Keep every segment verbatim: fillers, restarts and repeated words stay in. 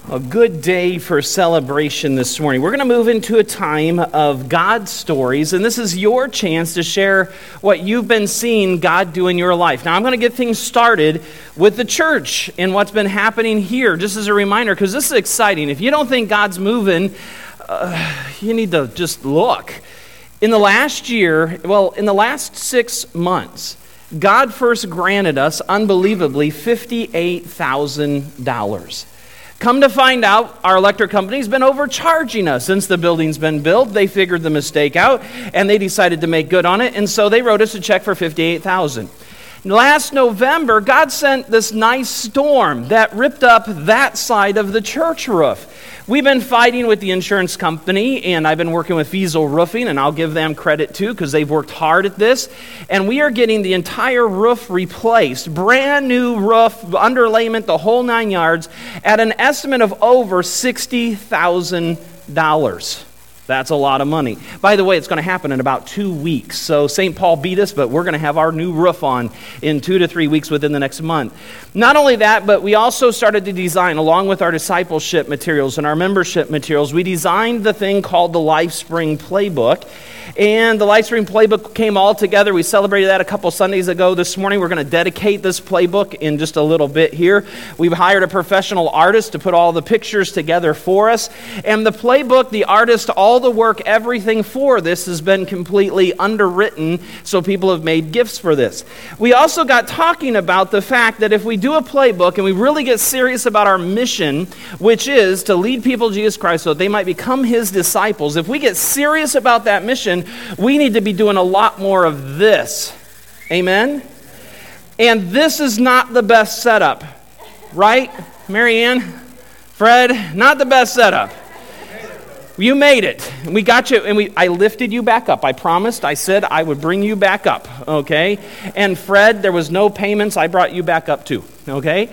A good day for celebration this morning. We're going to move into a time of God's stories, and this is your chance to share what you've been seeing God do in your life. Now, I'm going to get things started with the church and what's been happening here, just as a reminder, because this is exciting. If you don't think God's moving, uh, you need to just look. In the last year, well, in the last six months, God first granted us, unbelievably, fifty-eight thousand dollars. Come to find out, our electric company's been overcharging us since the building's been built. They figured the mistake out, and they decided to make good on it, and so they wrote us a check for fifty-eight thousand dollars. Last November, God sent this nice storm that ripped up that side of the church roof. We've been fighting with the insurance company, and I've been working with Fiesel Roofing, and I'll give them credit too because they've worked hard at this. And we are getting the entire roof replaced, brand new roof, underlayment, the whole nine yards, at an estimate of over sixty thousand dollars. That's a lot of money. By the way, it's going to happen in about two weeks. So Saint Paul beat us, but we're going to have our new roof on in two to three weeks within the next month. Not only that, but we also started to design, along with our discipleship materials and our membership materials, we designed the thing called the LifeSpring Playbook. And the LifeSpring Playbook came all together. We celebrated that a couple Sundays ago. This morning, we're going to dedicate this playbook in just a little bit here. We've hired a professional artist to put all the pictures together for us. And the playbook, the artist, all the work, everything for this has been completely underwritten, so people have made gifts for this. We also got talking about the fact that if we do a playbook and we really get serious about our mission, which is to lead people to Jesus Christ so that they might become His disciples, if we get serious about that mission, we need to be doing a lot more of this. Amen? And this is not the best setup, right, Marianne? Fred, not the best setup. You made it. We got you, and we I lifted you back up. I promised. I said I would bring you back up, okay? And Fred, there was no payments. I brought you back up too, okay?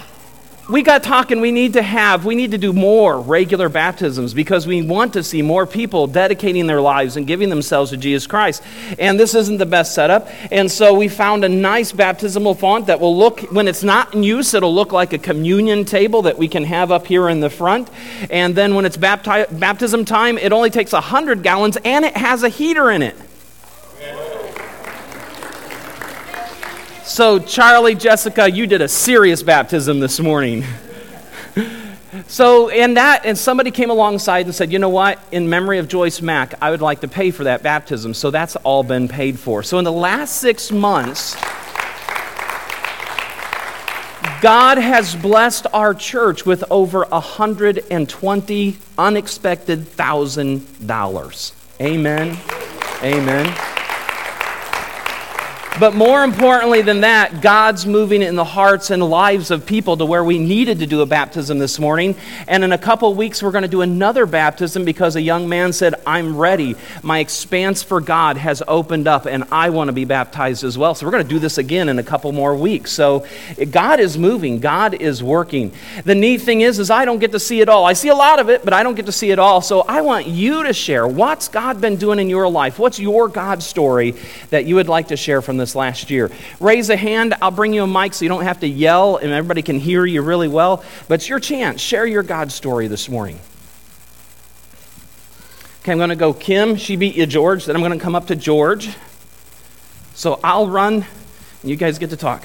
We got talking, we need to have, we need to do more regular baptisms because we want to see more people dedicating their lives and giving themselves to Jesus Christ. And this isn't the best setup. And so we found a nice baptismal font that will look, when it's not in use, it'll look like a communion table that we can have up here in the front. And then when it's bapti- baptism time, it only takes one hundred gallons and it has a heater in it. So, Charlie, Jessica, you did a serious baptism this morning. So, and that, and somebody came alongside and said, you know what, in memory of Joyce Mack, I would like to pay for that baptism. So that's all been paid for. So in the last six months, God has blessed our church with over one hundred twenty unexpected thousand dollars. Amen. Amen. But more importantly than that, God's moving in the hearts and lives of people to where we needed to do a baptism this morning. And in a couple weeks, we're going to do another baptism because a young man said, I'm ready. My expanse for God has opened up and I want to be baptized as well. So we're going to do this again in a couple more weeks. So God is moving. God is working. The neat thing is, is I don't get to see it all. I see a lot of it, but I don't get to see it all. So I want you to share. What's God been doing in your life? What's your God story that you would like to share from this last year? Raise a hand. I'll bring you a mic so you don't have to yell and everybody can hear you really well. But it's your chance. Share your God story this morning. Okay, I'm going to go Kim. She beat you, George. Then I'm going to come up to George. So I'll run and you guys get to talk.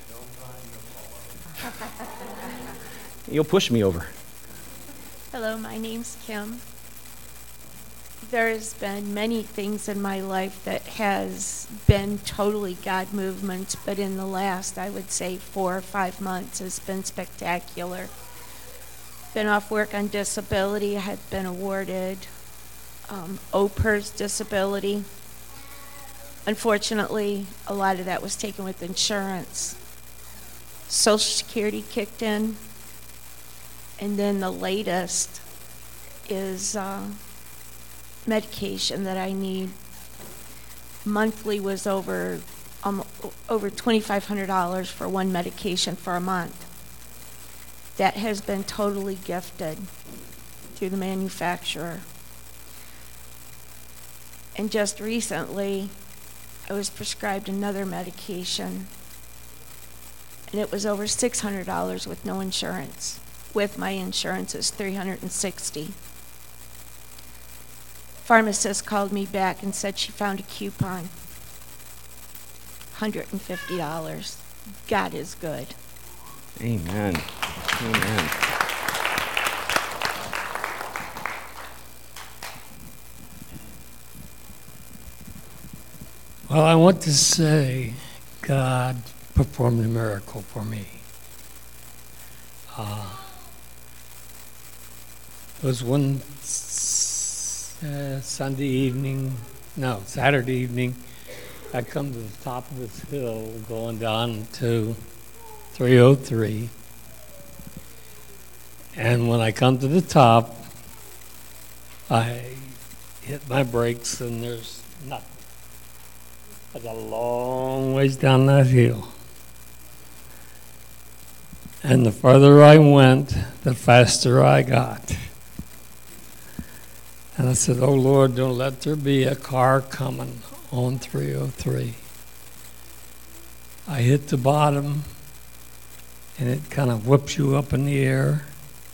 You'll push me over. Hello, my name's Kim. There's been many things in my life that has been totally God movement, but in the last, I would say, four or five months has been spectacular. Been off work on disability. I had been awarded um, O P E R S disability. Unfortunately, a lot of that was taken with insurance. Social Security kicked in, and then the latest is Uh, medication that I need. Monthly was over um, over twenty-five hundred dollars for one medication for a month. That has been totally gifted through the manufacturer. And just recently, I was prescribed another medication, and it was over six hundred dollars with no insurance. with my insurance is three hundred sixty. Pharmacist called me back and said she found a coupon, one hundred fifty dollars. God is good. Amen. Amen. Well, I want to say God performed a miracle for me. Uh, it was one uh, Sunday evening, no, Saturday evening. I come to the top of this hill going down to three oh three. And when I come to the top, I hit my brakes and there's nothing. I got a long ways down that hill. And the further I went, the faster I got. And I said, oh Lord, don't let there be a car coming on three oh three. I hit the bottom, and it kind of whips you up in the air.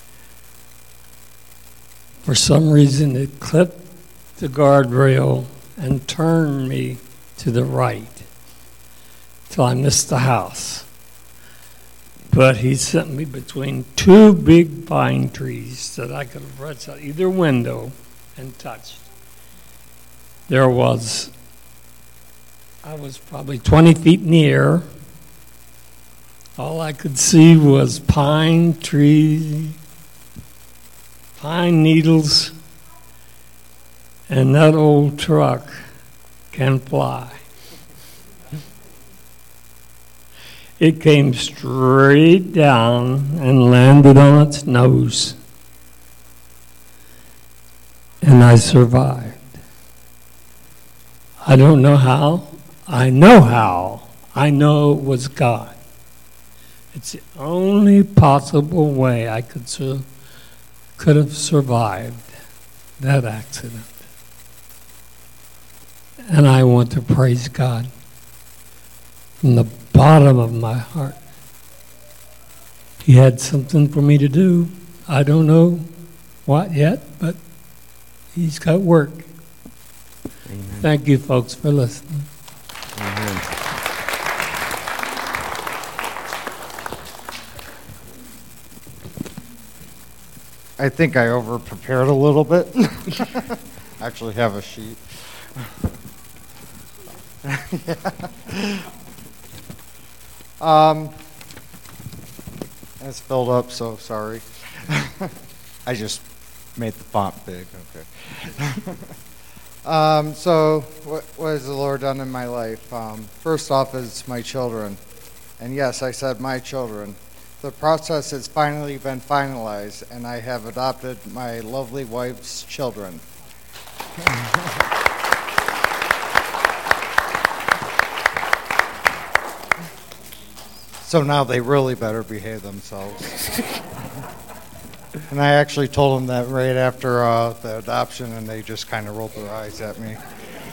For some reason, it clipped the guardrail and turned me to the right till I missed the house. But he sent me between two big pine trees that I could have reached out either window and touched. There was, I was probably twenty feet in the air. All I could see was pine trees, pine needles, and that old truck can fly. It came straight down and landed on its nose. And I survived. I don't know how. I know how. I know it was God. It's the only possible way I could sur- could have survived that accident. And I want to praise God from the bottom of my heart. He had something for me to do. I don't know what yet, but He's got work. Amen. Thank you, folks, for listening. Amen. I think I over-prepared a little bit. I actually have a sheet. Yeah. Um, it's filled up, so sorry. I just made the font big, okay. um, so, what, what has the Lord done in my life? Um, first off is my children. And yes, I said my children. The process has finally been finalized, and I have adopted my lovely wife's children. So now they really better behave themselves. And I actually told them that right after uh, the adoption, and they just kind of rolled their eyes at me.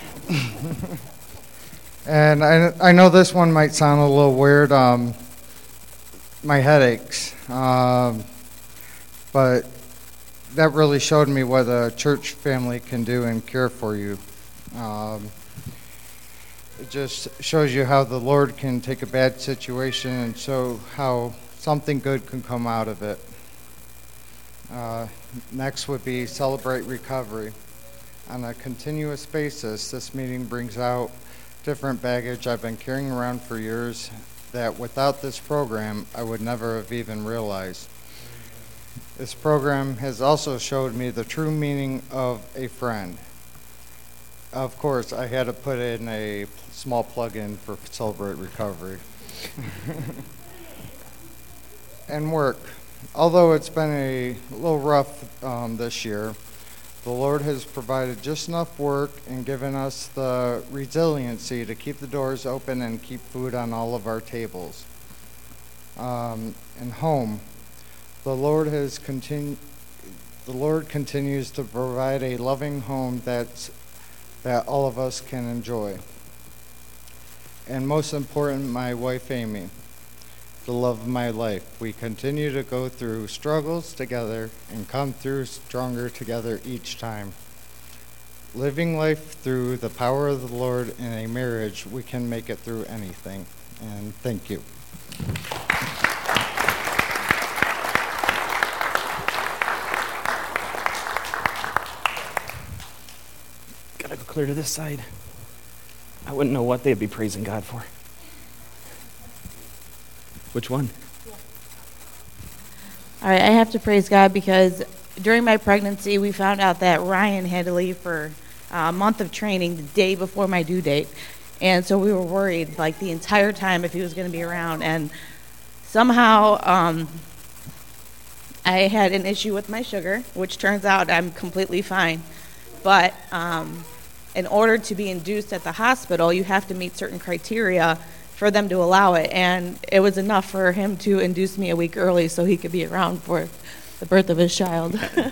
And I, I know this one might sound a little weird, um, my headaches. Um, but that really showed me what a church family can do and care for you. Um, It just shows you how the Lord can take a bad situation and show how something good can come out of it. Uh, next would be celebrate recovery. On a continuous basis, this meeting brings out different baggage I've been carrying around for years that without this program, I would never have even realized. This program has also showed me the true meaning of a friend. Of course, I had to put in a small plug-in for Celebrate Recovery. And work. Although it's been a little rough um, this year, the Lord has provided just enough work and given us the resiliency to keep the doors open and keep food on all of our tables. Um, and home. The Lord has continued. The Lord continues to provide a loving home that's that all of us can enjoy. And most important, my wife Amy. the love of my life. We continue to go through struggles together and come through stronger together each time. Living life through the power of the Lord in a marriage, we can make it through anything. And thank you. Gotta go clear to this side. I wouldn't know what they'd be praising God for. Which one? All right, I have to praise God because during my pregnancy, we found out that Ryan had to leave for a month of training the day before my due date. And so we were worried, like, the entire time if he was going to be around. And somehow um, I had an issue with my sugar, which turns out I'm completely fine. But um, in order to be induced at the hospital, you have to meet certain criteria for them to allow it. And it was enough for him to induce me a week early so he could be around for the birth of his child.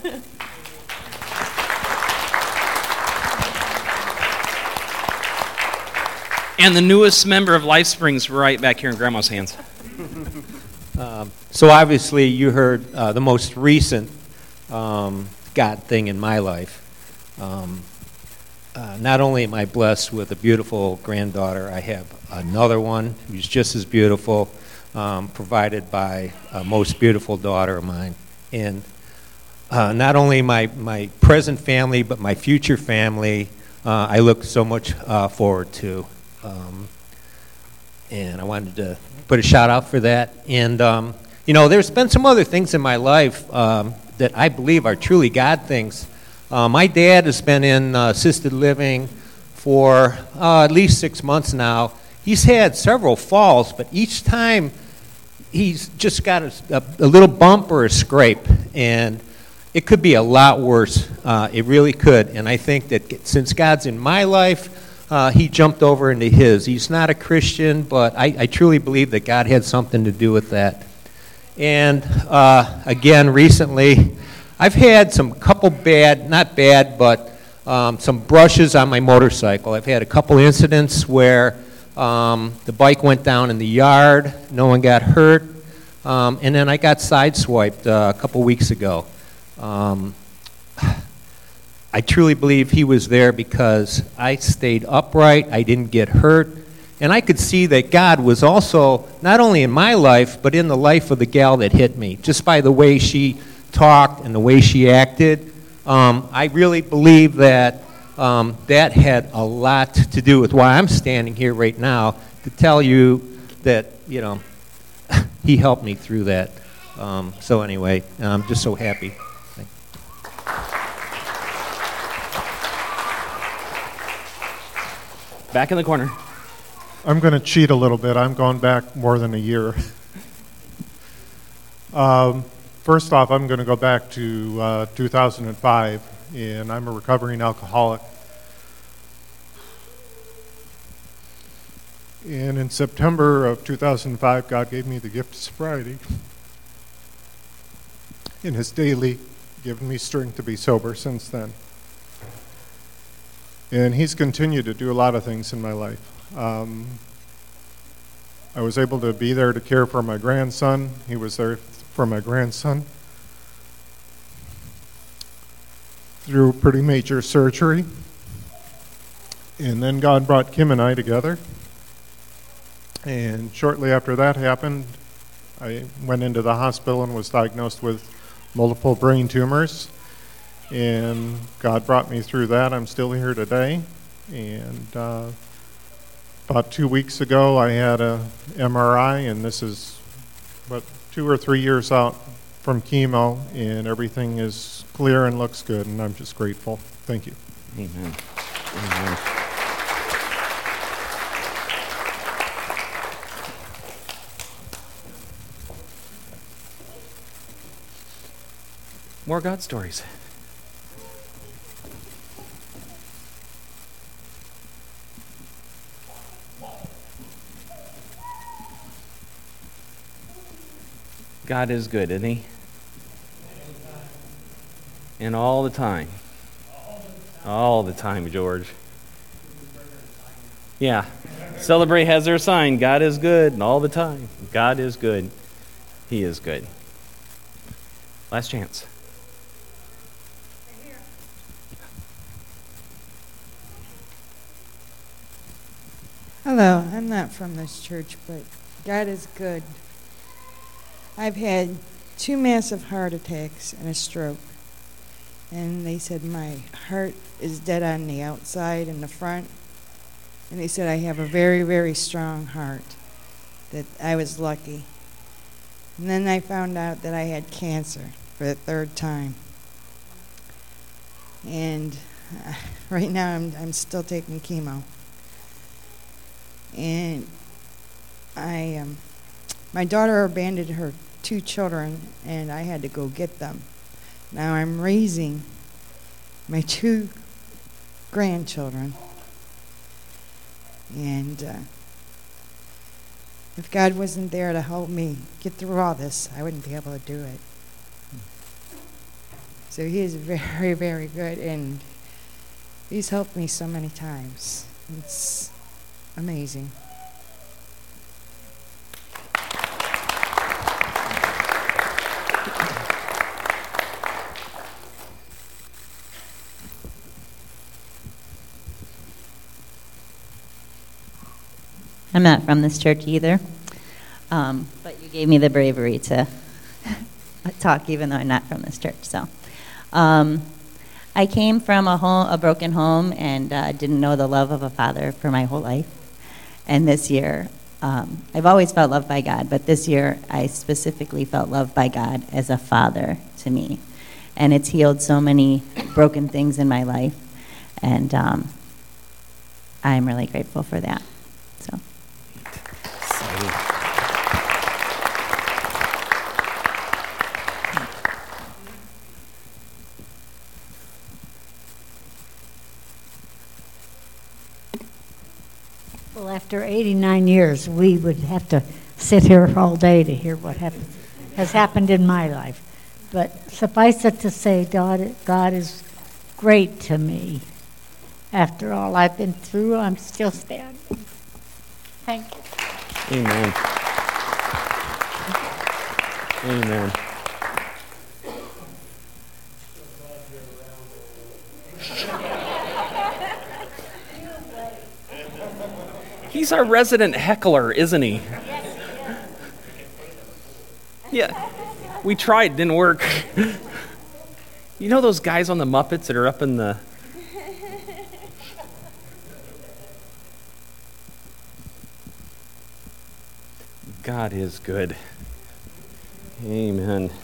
And the newest member of Life Springs right back here in Grandma's hands. Um, so obviously you heard uh, the most recent um, God thing in my life. Um, uh, not only am I blessed with a beautiful granddaughter, I have another one who's just as beautiful, um, provided by a most beautiful daughter of mine. And uh, not only my, my present family, but my future family, uh, I look so much uh, forward to. Um, and I wanted to put a shout out for that. And, um, you know, there's been some other things in my life um, that I believe are truly God things. Uh, my dad has been in uh, assisted living for uh, at least six months now. He's had several falls, but each time he's just got a, a, a little bump or a scrape. And it could be a lot worse. Uh, it really could. And I think that since God's in my life, Uh, he jumped over into his. He's not a Christian, but I, I truly believe that God had something to do with that. And uh, again, recently, I've had some couple bad, not bad, but um, some brushes on my motorcycle. I've had a couple incidents where um, the bike went down in the yard, no one got hurt, um, and then I got sideswiped uh, a couple weeks ago. Um, I truly believe he was there because I stayed upright, I didn't get hurt, and I could see that God was also not only in my life, but in the life of the gal that hit me. Just by the way she talked and the way she acted, um, I really believe that um, that had a lot to do with why I'm standing here right now to tell you that, you know, he helped me through that. Um, so anyway, I'm just so happy. Back in the corner. I'm going to cheat a little bit. I'm going back more than a year. um, first off, I'm going to go back to uh, two thousand five, and I'm a recovering alcoholic. And in September of two thousand five, God gave me the gift of sobriety. And has daily given me strength to be sober since then. And he's continued to do a lot of things in my life. Um, I was able to be there to care for my grandson. He was there for my grandson through pretty major surgery. And then God brought Kim and I together. And shortly after that happened, I went into the hospital and was diagnosed with multiple brain tumors. And God brought me through that. I'm still here today. And uh, about two weeks ago, I had a M R I, and this is about two or three years out from chemo, and everything is clear and looks good, and I'm just grateful. Thank you. Amen. Amen. More God stories. God is good, isn't he? And all the time. All the time, George. Yeah. Celebrate has their sign. God is good, and all the time. God is good. He is good. Last chance. Hello, I'm not from this church, but God is good. I've had two massive heart attacks and a stroke. And they said my heart is dead on the outside and the front. And they said I have a very, very strong heart, that I was lucky. And then I found out that I had cancer for the third time. And uh, right now I'm, I'm still taking chemo. And I, um, my daughter abandoned her two children, and I had to go get them. Now I'm raising my two grandchildren. And uh, if God wasn't there to help me get through all this, I wouldn't be able to do it. So he is very, very good, and he's helped me so many times. It's amazing. I'm not from this church either, um, but you gave me the bravery to talk even though I'm not from this church. So um, I came from a home, a broken home, and uh, didn't know the love of a father for my whole life. And this year, um, I've always felt loved by God, but this year I specifically felt loved by God as a father to me. And it's healed so many broken things in my life, and um, I'm really grateful for that. So. Well, after eighty-nine years, we would have to sit here all day to hear what happens, has happened in my life. But suffice it to say, God, God is great to me. After all I've been through, I'm still standing. Thank you. Amen. Amen. He's our resident heckler, isn't he? Yeah. We tried, didn't work. You know those guys on the Muppets that are up in the... God is good. Amen.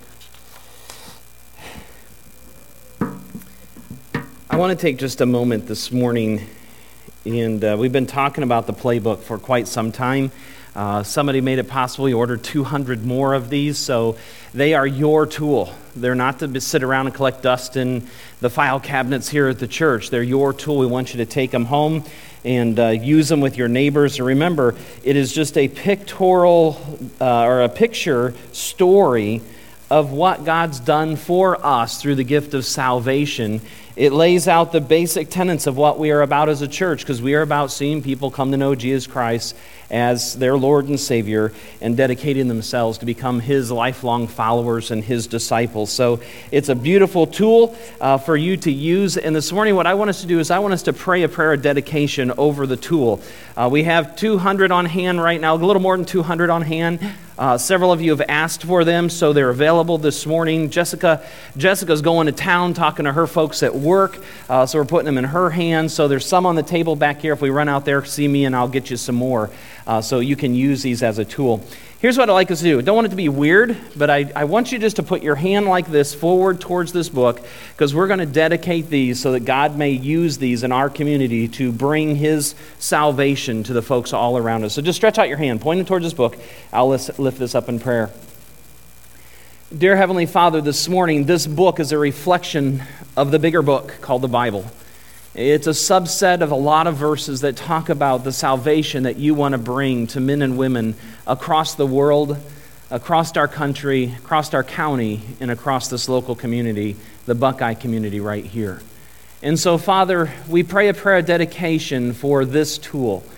I want to take just a moment this morning, and uh, we've been talking about the playbook for quite some time. Uh, somebody made it possible. You ordered two hundred more of these, so they are your tool. They're not to sit around and collect dust in the file cabinets here at the church. They're your tool. We want you to take them home and uh, use them with your neighbors. And remember, it is just a pictorial uh, or a picture story of what God's done for us through the gift of salvation. It lays out the basic tenets of what we are about as a church, because we are about seeing people come to know Jesus Christ as their Lord and Savior and dedicating themselves to become His lifelong followers and His disciples. So it's a beautiful tool uh, for you to use. And this morning what I want us to do is I want us to pray a prayer of dedication over the tool. Uh, we have two hundred on hand right now, a little more than two hundred on hand. Uh, several of you have asked for them, so they're available this morning. Jessica, Jessica's going to town talking to her folks at work, uh, so we're putting them in her hands. So there's some on the table back here. If we run out there, see me and I'll get you some more, uh, so you can use these as a tool. Here's what I'd like us to do. I don't want it to be weird, but I, I want you just to put your hand like this forward towards this book, because we're going to dedicate these so that God may use these in our community to bring His salvation to the folks all around us. So just stretch out your hand, pointing towards this book. I'll lift this up in prayer. Dear Heavenly Father, this morning, this book is a reflection of the bigger book called the Bible. It's a subset of a lot of verses that talk about the salvation that you want to bring to men and women across the world, across our country, across our county, and across this local community, the Buckeye community right here. And so, Father, we pray a prayer of dedication for this tool,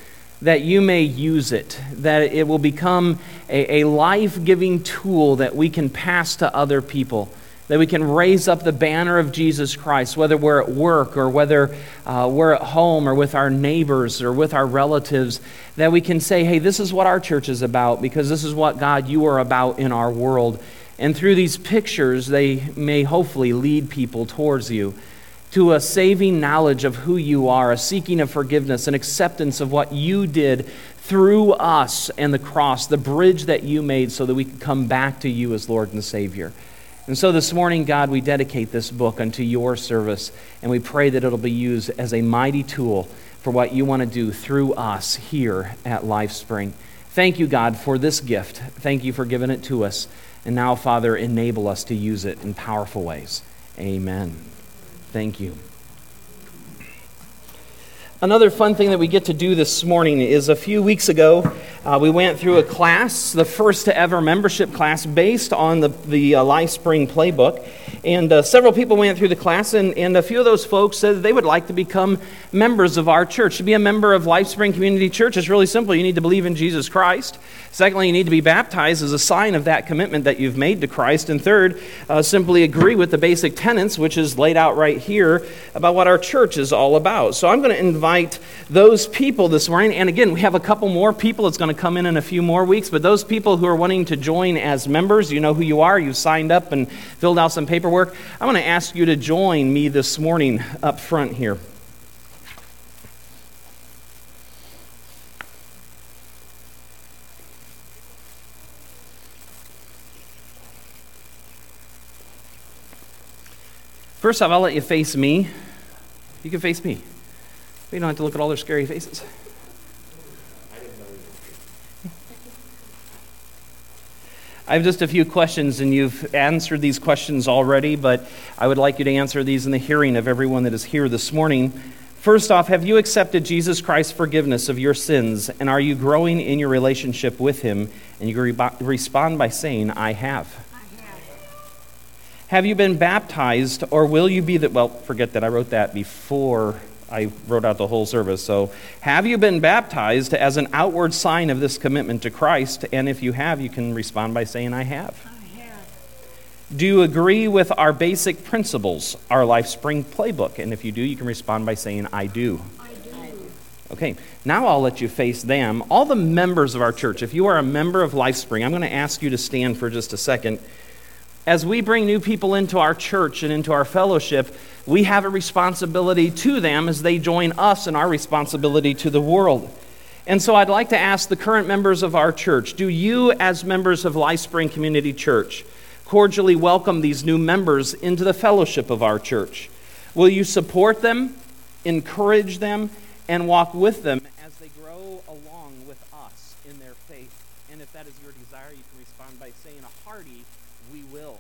that you may use it, that it will become a, a life-giving tool that we can pass to other people, that we can raise up the banner of Jesus Christ, whether we're at work or whether uh, we're at home or with our neighbors or with our relatives, that we can say, hey, this is what our church is about because this is what, God, you are about in our world. And through these pictures, they may hopefully lead people towards you, to a saving knowledge of who you are, a seeking of forgiveness, an acceptance of what you did through us and the cross, the bridge that you made so that we can come back to you as Lord and Savior. And so this morning, God, we dedicate this book unto your service, and we pray that it'll be used as a mighty tool for what you want to do through us here at LifeSpring. Thank you, God, for this gift. Thank you for giving it to us. And now, Father, enable us to use it in powerful ways. Amen. Thank you. Another fun thing that we get to do this morning is a few weeks ago, uh, we went through a class, the first ever membership class based on the, the uh, LifeSpring playbook. And uh, several people went through the class, and, and a few of those folks said that they would like to become members of our church. To be a member of LifeSpring Community Church is really simple. You need to believe in Jesus Christ. Secondly, you need to be baptized as a sign of that commitment that you've made to Christ. And third, uh, simply agree with the basic tenets, which is laid out right here, about what our church is all about. So I'm going to invite those people this morning. And again, we have a couple more people. It's going to come in in a few more weeks. But those people who are wanting to join as members, you know who you are. You've signed up and filled out some paperwork. I'm going to ask you to join me this morning up front here. First off, I'll let you face me. You can face me. We don't have to look at all their scary faces. I have just a few questions, and you've answered these questions already, but I would like you to answer these in the hearing of everyone that is here this morning. First off, have you accepted Jesus Christ's forgiveness of your sins, and are you growing in your relationship with Him? And you re- respond by saying, I have. Have you been baptized, or will you be that? Well, forget that. I wrote that before I wrote out the whole service. So, have you been baptized as an outward sign of this commitment to Christ? And if you have, you can respond by saying, I have. I have. Do you agree with our basic principles, our LifeSpring playbook? And if you do, you can respond by saying, I do. I do. Okay, now I'll let you face them. All the members of our church, if you are a member of LifeSpring, I'm going to ask you to stand for just a second. As we bring new people into our church and into our fellowship, we have a responsibility to them as they join us in our responsibility to the world. And so I'd like to ask the current members of our church, do you as members of LifeSpring Community Church cordially welcome these new members into the fellowship of our church? Will you support them, encourage them, and walk with them as they grow along with us in their faith? And if that is your desire, you can respond by saying a hearty, we will.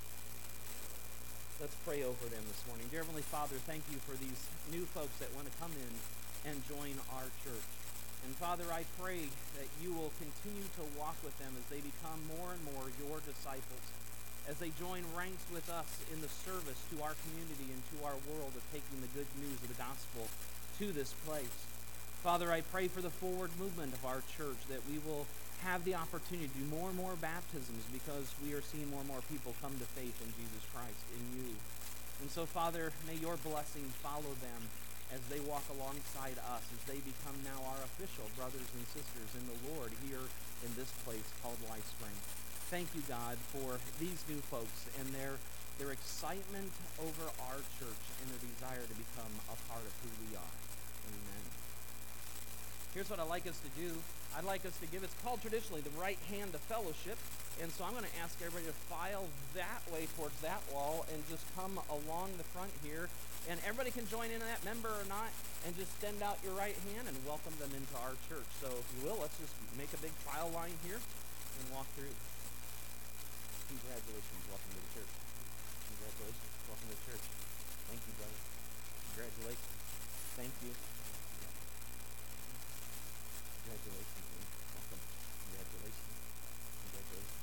Let's pray over them this morning. Dear Heavenly Father, thank you for these new folks that want to come in and join our church. And Father, I pray that you will continue to walk with them as they become more and more your disciples, as they join ranks with us in the service to our community and to our world of taking the good news of the gospel to this place. Father, I pray for the forward movement of our church, that we will have the opportunity to do more and more baptisms because we are seeing more and more people come to faith in Jesus Christ, in you. And so, Father, may your blessing follow them as they walk alongside us, as they become now our official brothers and sisters in the Lord here in this place called LifeSpring. Thank you, God, for these new folks and their, their excitement over our church and their desire to become a part of who we are. Amen. Here's what I'd like us to do. I'd like us to give, it's called traditionally the right hand of fellowship. And so I'm going to ask everybody to file that way towards that wall and just come along the front here. And everybody can join in that, member or not, and just extend out your right hand and welcome them into our church. So if you will, let's just make a big file line here and walk through. Congratulations. Welcome to the church. Congratulations. Welcome to the church. Thank you, brother. Congratulations. Thank you. Congratulations, man. Welcome. Congratulations. Congratulations.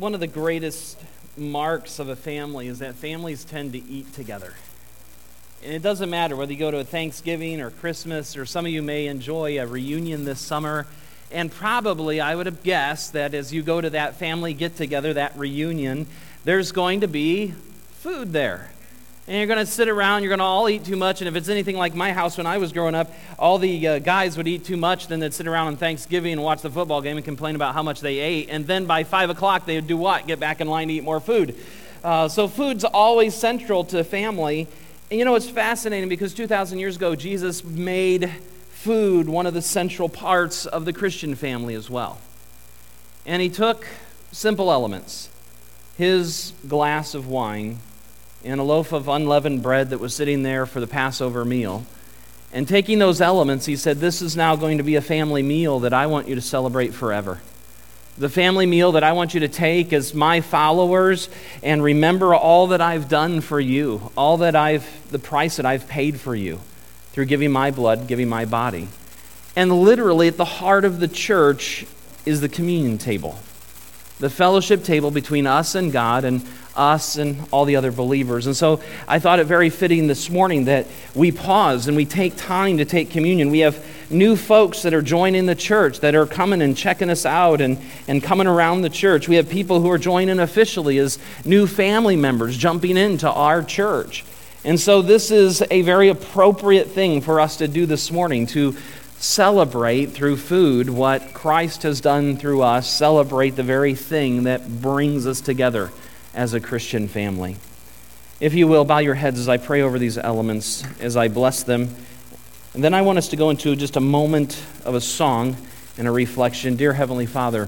One of the greatest marks of a family is that families tend to eat together. And it doesn't matter whether you go to a Thanksgiving or Christmas, or some of you may enjoy a reunion this summer. And probably, I would have guessed that as you go to that family get-together, that reunion, there's going to be food there. And you're going to sit around, you're going to all eat too much, and if it's anything like my house when I was growing up, all the uh, guys would eat too much, then they'd sit around on Thanksgiving and watch the football game and complain about how much they ate, and then by five o'clock they would do what? Get back in line to eat more food. Uh, so food's always central to family. And you know, it's fascinating because two thousand years ago, Jesus made food one of the central parts of the Christian family as well. And he took simple elements, his glass of wine, and a loaf of unleavened bread that was sitting there for the Passover meal. And taking those elements, he said, this is now going to be a family meal that I want you to celebrate forever. The family meal that I want you to take as my followers and remember all that I've done for you, all that I've, the price that I've paid for you through giving my blood, giving my body. And literally at the heart of the church is the communion table, the fellowship table between us and God and us and all the other believers. And so I thought it very fitting this morning that we pause and we take time to take communion. We have new folks that are joining the church, that are coming and checking us out and, and coming around the church. We have people who are joining officially as new family members jumping into our church. And so this is a very appropriate thing for us to do this morning, to celebrate through food what Christ has done through us, celebrate the very thing that brings us together as a Christian family. If you will, bow your heads as I pray over these elements, as I bless them. And then I want us to go into just a moment of a song and a reflection. Dear Heavenly Father,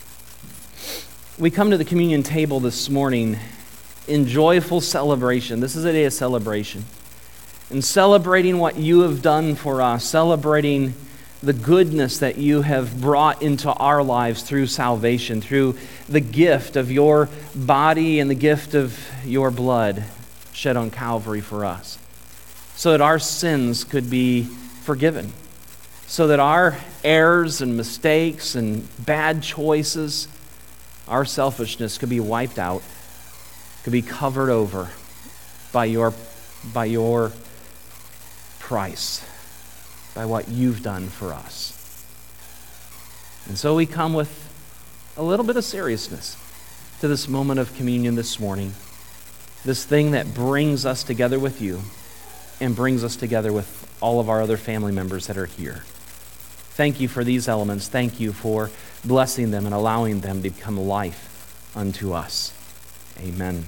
we come to the communion table this morning in joyful celebration. This is a day of celebration. And celebrating what you have done for us, celebrating the goodness that you have brought into our lives through salvation, through the gift of your body and the gift of your blood shed on Calvary for us, so that our sins could be forgiven, so that our errors and mistakes and bad choices, our selfishness could be wiped out, could be covered over by your, by your price, by what you've done for us. And so we come with a little bit of seriousness to this moment of communion this morning, this thing that brings us together with you and brings us together with all of our other family members that are here. Thank you for these elements. Thank you for blessing them and allowing them to become life unto us. Amen.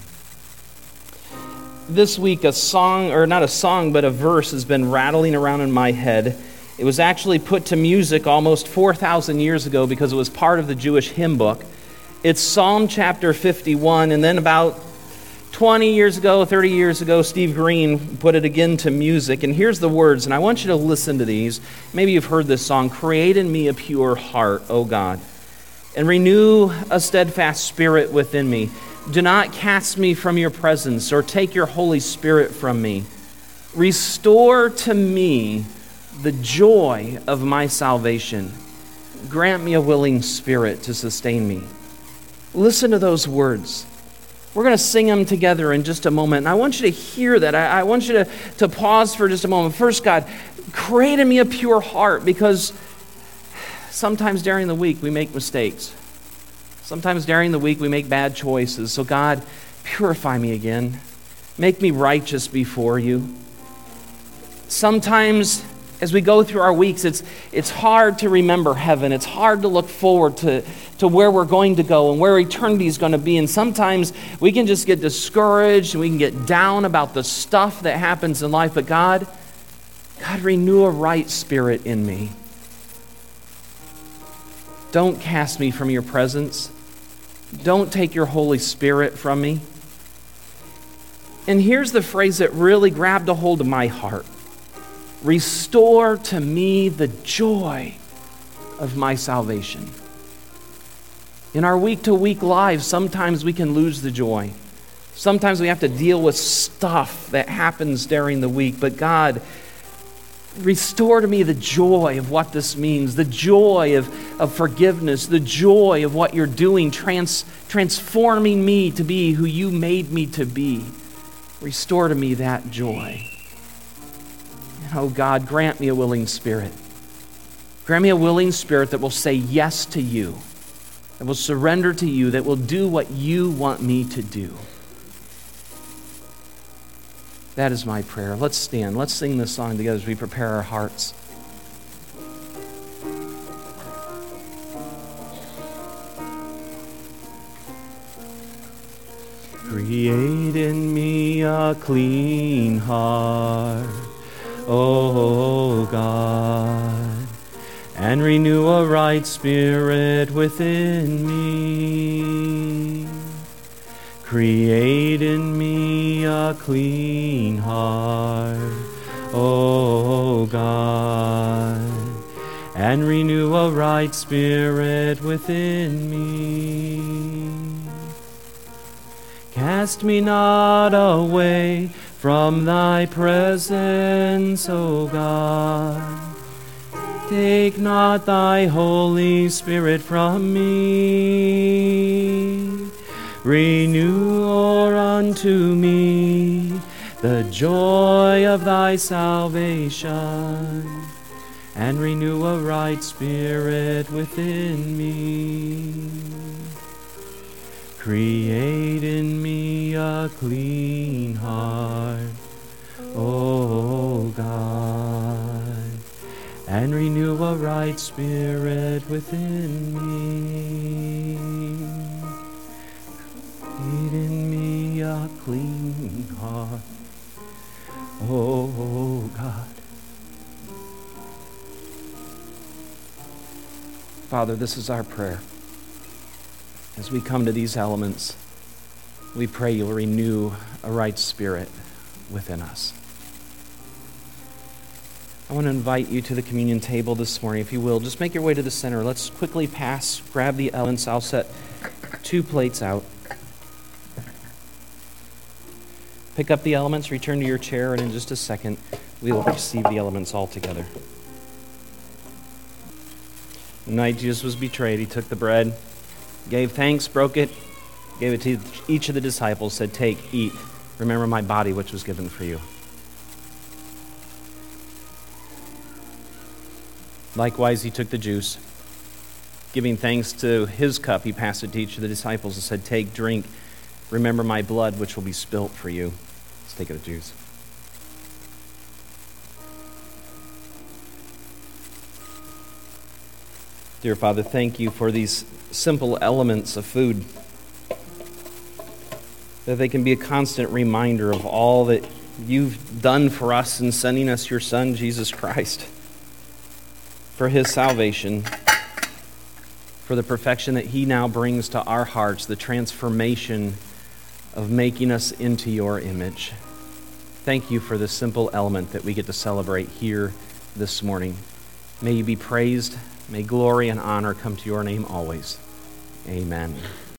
This week, a song, or not a song, but a verse has been rattling around in my head. It was actually put to music almost four thousand years ago because it was part of the Jewish hymn book. It's Psalm chapter fifty-one, and then about twenty years ago, thirty years ago, Steve Green put it again to music. And here's the words, and I want you to listen to these. Maybe you've heard this song. Create in me a pure heart, O God, and renew a steadfast spirit within me. Do not cast me from your presence or take your Holy Spirit from me. Restore to me the joy of my salvation. Grant me a willing spirit to sustain me. Listen to those words. We're going to sing them together in just a moment. And I want you to hear that. I, I want you to, to pause for just a moment. First, God, create in me a pure heart, because sometimes during the week we make mistakes. Sometimes during the week we make bad choices. So God, purify me again. Make me righteous before you. Sometimes as we go through our weeks, it's it's hard to remember heaven. It's hard to look forward to, to where we're going to go and where eternity is going to be. And sometimes we can just get discouraged and we can get down about the stuff that happens in life. But God, God, renew a right spirit in me. Don't cast me from your presence. Don't take your Holy Spirit from me. And here's the phrase that really grabbed a hold of my heart. Restore to me the joy of my salvation. In our week-to-week lives, sometimes we can lose the joy. Sometimes we have to deal with stuff that happens during the week. But God, Restore to me the joy of what this means, the joy of, of forgiveness, the joy of what you're doing, trans, transforming me to be who you made me to be. Restore to me that joy. And oh God, grant me a willing spirit. Grant me a willing spirit that will say yes to you, that will surrender to you, that will do what you want me to do. That is my prayer. Let's stand. Let's sing this song together as we prepare our hearts. Create in me a clean heart, O God, and renew a right spirit within me. Create in me a clean heart, O God, and renew a right spirit within me. Cast me not away from thy presence, O God. Take not thy Holy Spirit from me. Renew unto me the joy of thy salvation, and renew a right spirit within me. Create in me a clean heart, O God, and renew a right spirit within me. Create in me a clean heart, oh God. Father, this is our prayer. As we come to these elements, we pray you'll renew a right spirit within us. I want to invite you to the communion table this morning. If you will, just make your way to the center. Let's quickly pass, grab the elements. I'll set two plates out. Pick up the elements, return to your chair, and in just a second, we will receive the elements all together. The night Jesus was betrayed, he took the bread, gave thanks, broke it, gave it to each of the disciples, said, "Take, eat. Remember my body, which was given for you." Likewise, he took the juice. Giving thanks to his cup, he passed it to each of the disciples and said, "Take, drink. Remember my blood, which will be spilt for you." Let's take the juice. Dear Father, thank you for these simple elements of food, that they can be a constant reminder of all that you've done for us in sending us your Son, Jesus Christ, for his salvation, for the perfection that he now brings to our hearts, the transformation of making us into your image. Thank you for this simple element that we get to celebrate here this morning. May you be praised. May glory and honor come to your name always. Amen.